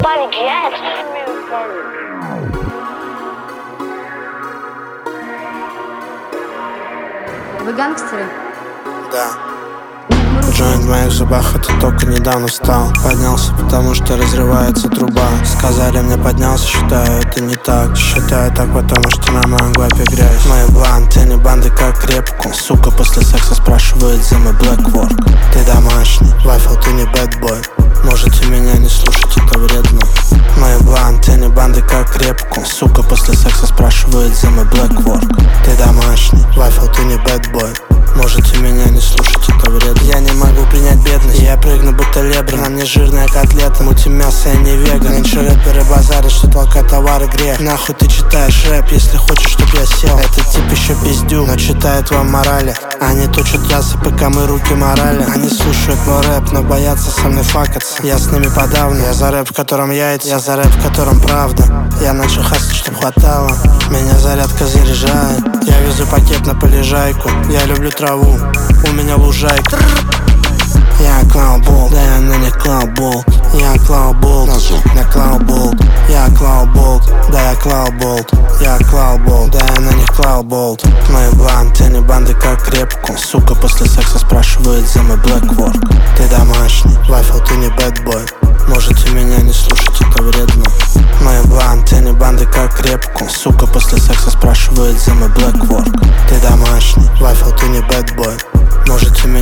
Вы гангстеры? Да. Джойнт в моих зубах, это только недавно встал. Поднялся, потому что разрывается труба. Сказали мне поднялся, считаю это не так. Считаю так, потому что на моем гвапе грязь. Мои бланты, не банды как репку. Сука после секса спрашивает за мой блэкворк. Ты домашний, вафел, ты не бэтбой. Можете меня не слушать, это вредно. Мои бланты, не банды как репку. Сука после секса спрашивает за мой блэкворк. Ты домашний, вафел, ты не бэтбой. Можете меня не слушать, это вредно. Я не могу принять бедность, я прыгну будто лебра. На мне жирная котлета, мутим мясо, я не веган. Меньше рэперы базарят, что толкать товары грех. Нахуй ты читаешь рэп, если хочешь, чтоб я сел. Этот тип еще пиздюк, но читает вам морали. Они точат ясы, пока мы руки морали. Они слушают мой рэп, но боятся со мной факаться. Я с ними подавно, я за рэп, в котором яйца. Я за рэп, в котором правда. Я начал хасать, чтоб хватало. Меня зарядка заряжает. Я везу пакет на полежайку. Я люблю траву, у меня лужайка. Я клаубол, да я на них клаубол. Я клаубол, на клаубол. Я клаубол, да я клаубол. Я клаубол, да я на них клаубол. Мои бланты, не банды как репку. Сука после секса спрашивает за мой блэкворк. Ты домашний, вафел, ты не бэтбой. Можете меня не слушать, это вредно. Мои бланты, не банды как репку. Сука после секса спрашивает за мой блэкворк. Ты домашний, вафел, ты не бэтбой. Можете меня